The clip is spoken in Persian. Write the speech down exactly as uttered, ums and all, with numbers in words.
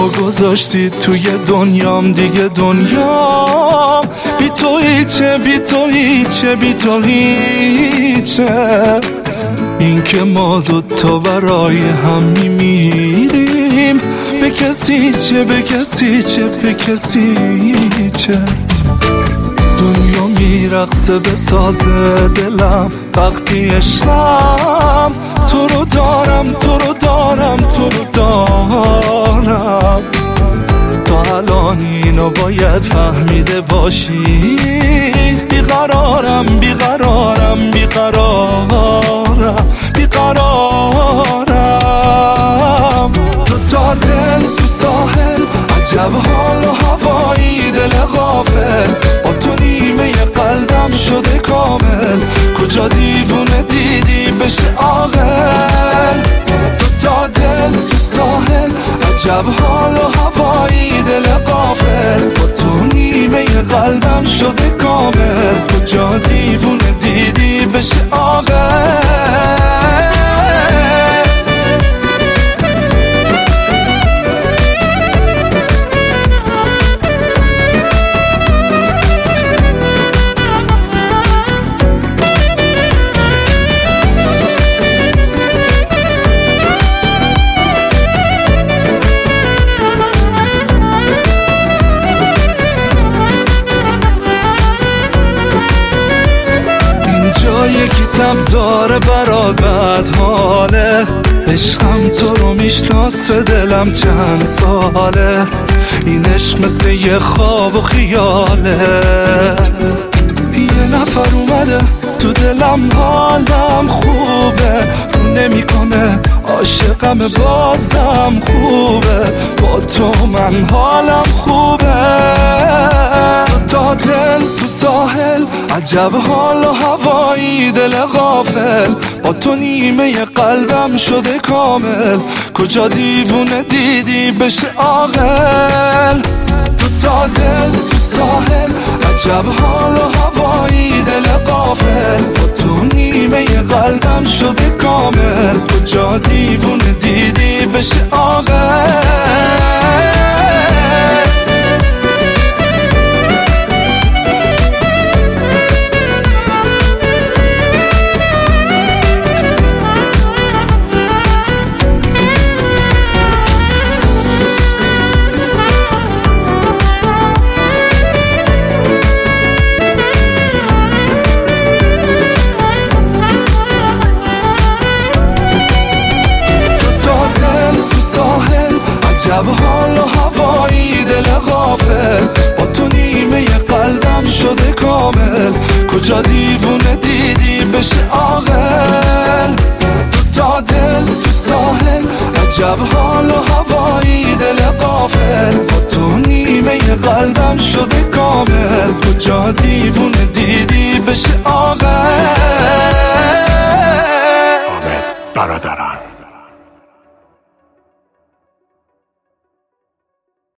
منو گذاشتی توی دنیام، دیگه دنیام بی تو هیچه، بی تو هیچه، بی تو هیچه. این که ما دوتا برای هم میمیریم، به کسی چه، به کسی چه، به کسی چه. دنیا میرقصه به ساز دلم وقتی عشقم تو رو دارم، تو رو دارم، تو رو دارم. تا الان اینو باید فهمیده باشی، بیقرارم، بیقرارم، بیقرارم، بیقرارم. دو تا دل تو ساحل، عجب حال و هوایی، دل غافل با تو نیمه قلبم شده کامل. کجا دیوونه دیدی بشه عاقل؟ دو تا دل تو ساحل، عجب حال و هوایی، دل غافل با تو نیمه قلبم شده کامل. کجا دیوونه دیدی بشه عاقل؟ یکی تب داره برات بد حاله، عشقم تو رو میشناسه دلم چند ساله. این عشق مثل یه خواب و خیاله، یه نفر اومده تو دلم حالم خوبه، رو نمیکنه عاشقم بازم خوبه. با تو من حالم خوبه. تا دل تو ساحل، عجب حال و هوایی، دل غافل با تو نیمه قلبم شده کامل. کجا دیوونه دیدی بشه عاقل؟ دو تا دل تو ساحل، عجب حال و هوایی، دل غافل با تو نیمه قلبم شده کامل. کجا دیوونه دیدی بشه عاقل؟ عجب حال و هوایی، دل غافل با تو نیمه قلبم شده کامل. کجا دیوونه دیدی بشه عاقل؟ دو تا دل تو ساحل، عجب حال و هوایی، دل غافل با تو نیمه قلبم شده کامل. کجا دیوونه دیدی بشه عاقل؟ حامد برادران.